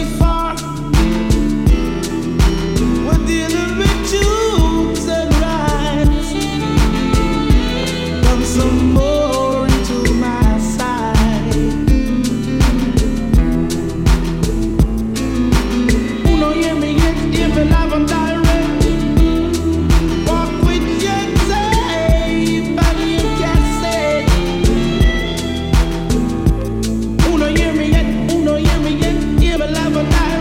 far. We're dealing with tubes and rhymes. Come some more into my side. Uno hear me yet, if it live and direct. Walk with your tape and your cassette. Uno hear me yet, if it live and direct.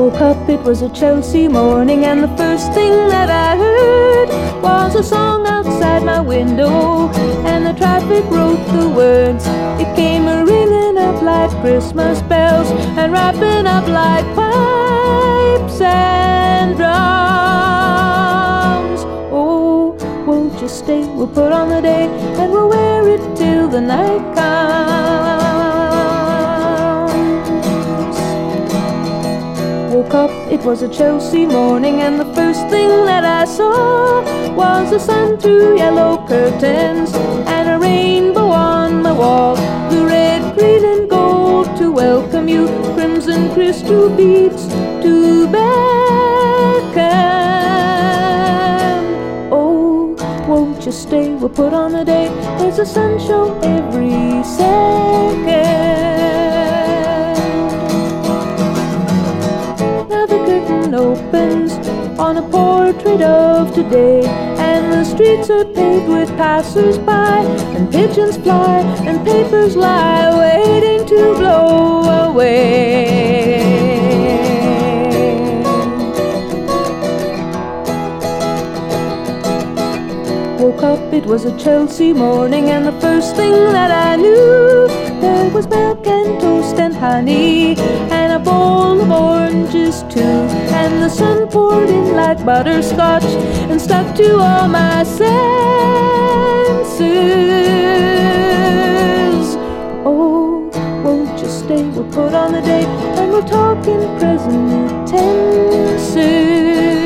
Woke up, it was a Chelsea morning, and the first thing that I heard was a song outside my window, and the traffic wrote the words. It came a-ringing up like Christmas bells, and wrapping up like pipes and drums. Oh, won't you stay? We'll put on the day, and we'll wear it till the night comes. Woke up, it was a Chelsea morning, and the first thing that I saw was the sun through yellow curtains and a rainbow on my wall. The red, green and gold to welcome you, crimson crystal beads to beckon. Oh, won't you stay? We'll put on a day. There's a sun show every second. Opens on a portrait of today, and the streets are paved with passers-by, and pigeons fly, and papers lie waiting to blow away. Woke up, it was a Chelsea morning, and the first thing that I knew, there was milk and toast and honey, and a bowl of oranges too, and the sun poured in like butterscotch and stuck to all my senses. Oh, won't you stay? We'll put on the day, and we'll talk in present tenses.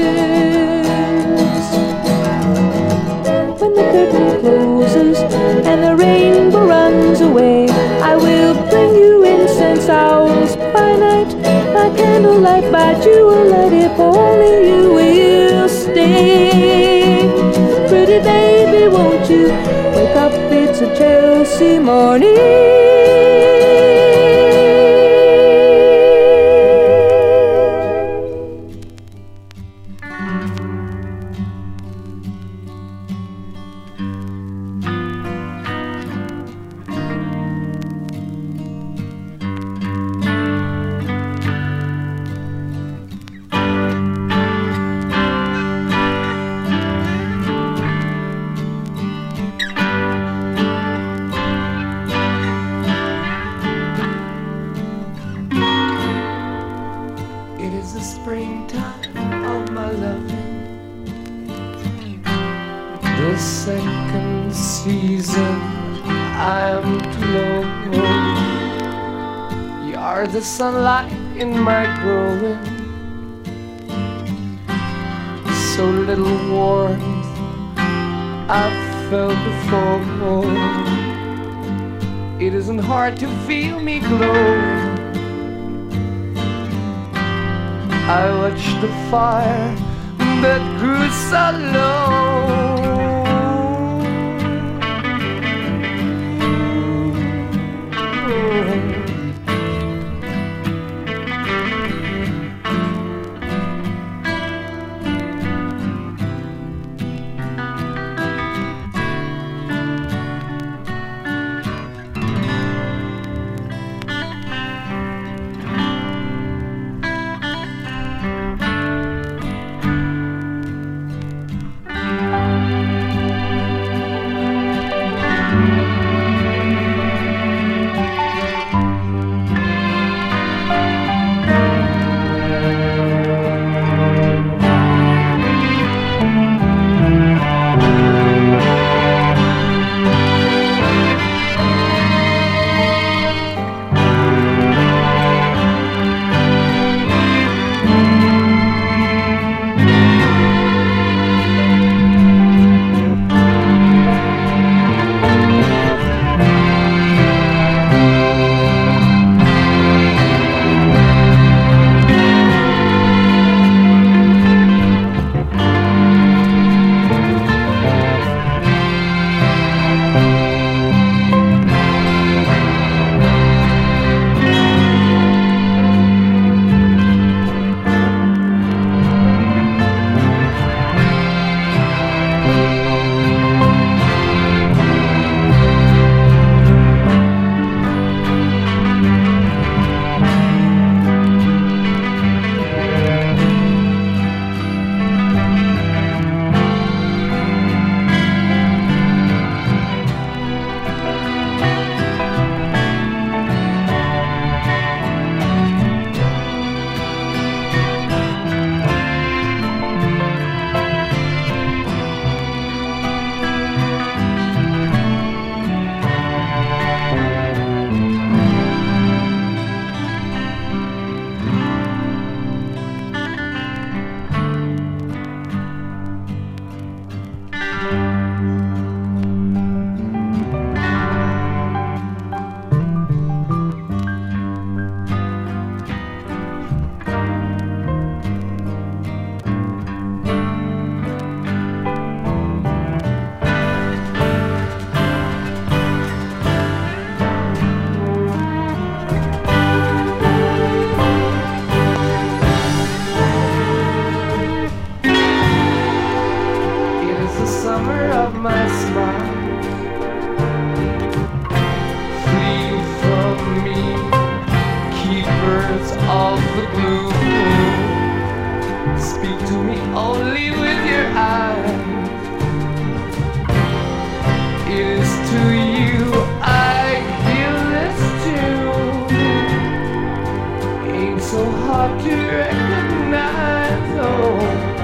When the curtain closes and the rainbow runs away, I will bring you incense owls by night, by candlelight, by jewellight, if only you will stay. Pretty baby, won't you wake up? It's a Chelsea morning. The sunlight in my growing, so little warmth I've felt before. It isn't hard to feel me glow. I watched the fire that grew so low. of the blue. Speak to me only with your eyes. It is to you I give this tune. Ain't so hard to recognize, oh.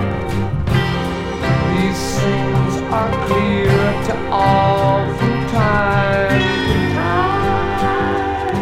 These things are clear to all from time to time.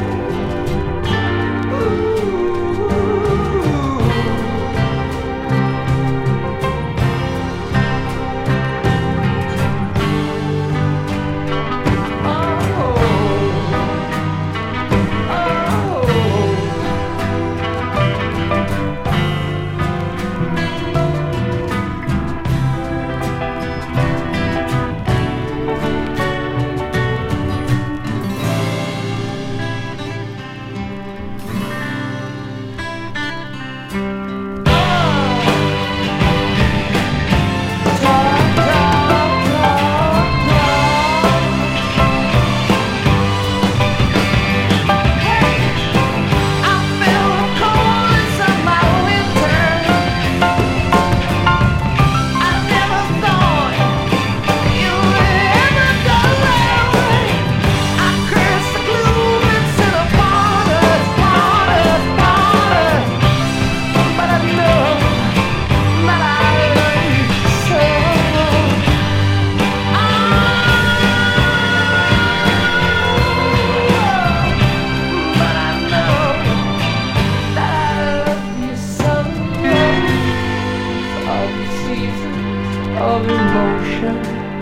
Of emotion,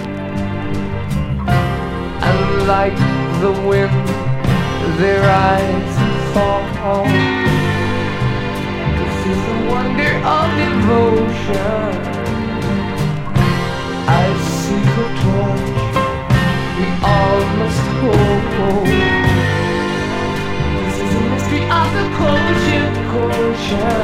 and like the wind, their eyes fall. This is the wonder of devotion. I see the torch we all must hold. This is the mystery of the culture.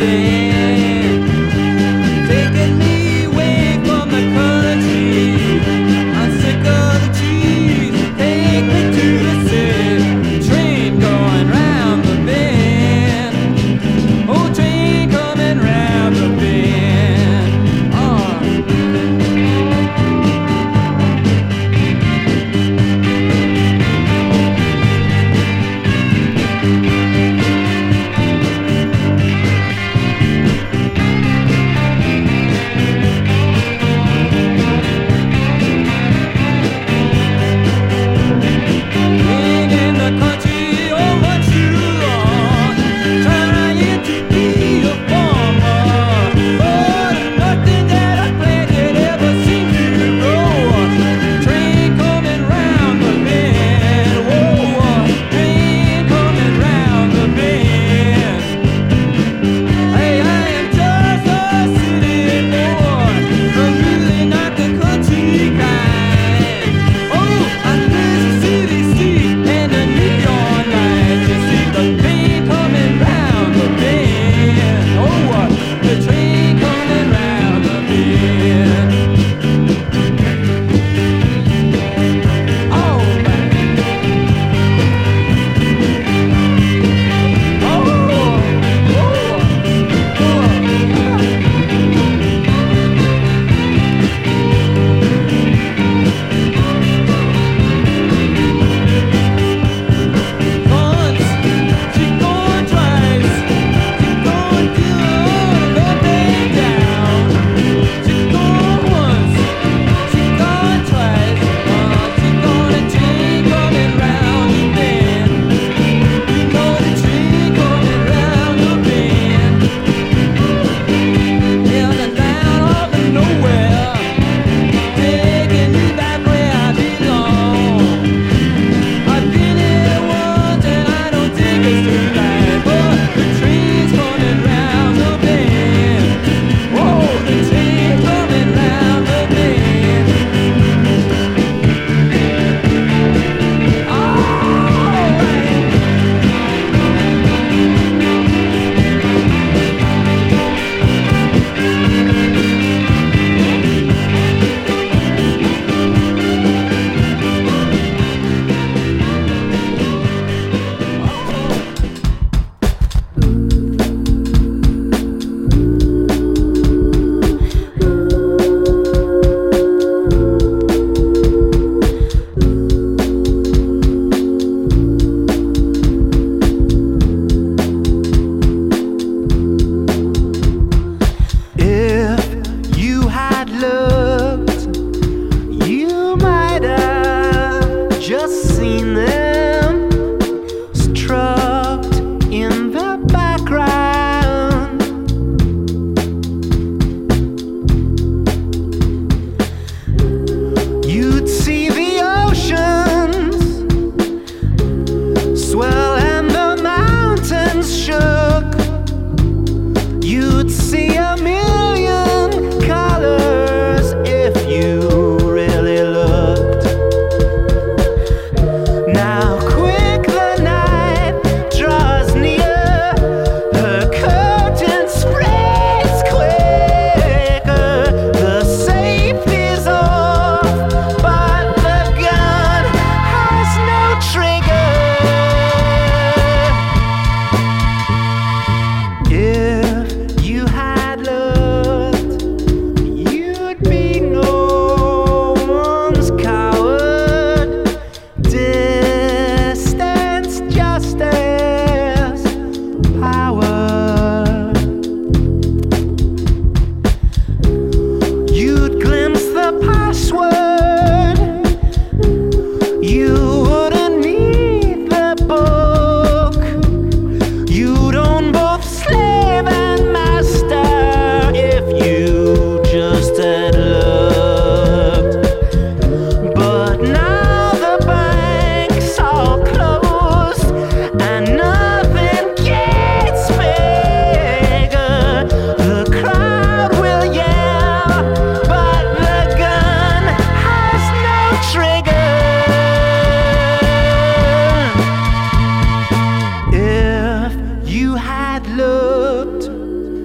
If you had looked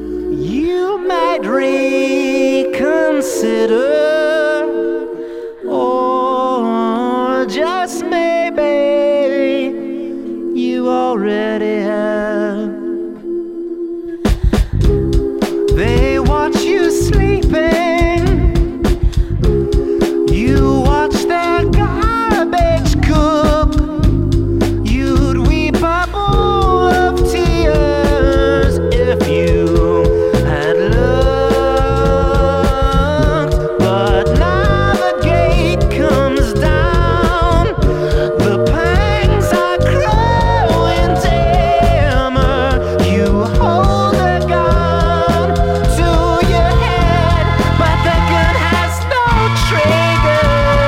might reconsider, or just maybe you already have. They watch you sleeping, you watch their garbage cook, you'd weep a bowl of tears if you had looked. But now the gate comes down, the pangs are growing dimmer, you hold the gun to your head, but the gun has no trigger.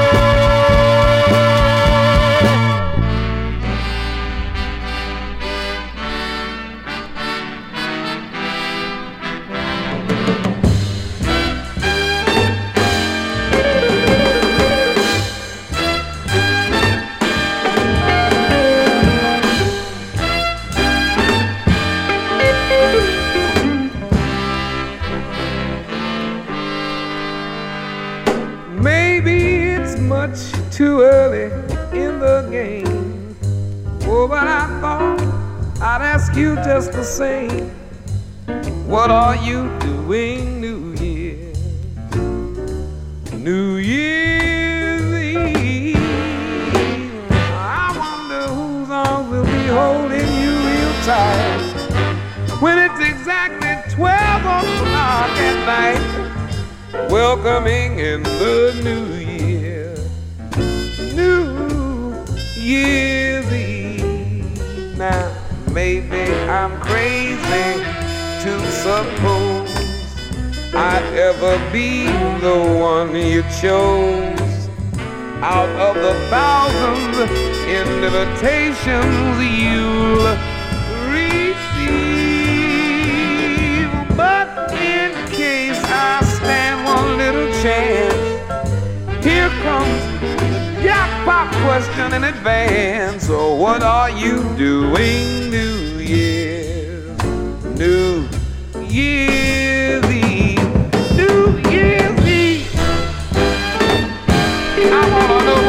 Maybe it's much too early in the game. Oh, but I thought I'd ask you just the same. What are you doing New Year's? New Year's Eve. I wonder whose arms will be holding you real tight when it's exactly 12 o'clock at night, welcoming in the new year, New Year's Eve. Now, maybe I'm crazy to suppose I'd ever be the one you chose out of the thousands invitations you'll receive. But in case I stand one little chance, here comes the jackpot question in advance. So what are you doing New Year's? New Year's Eve. New Year's Eve. I wanna know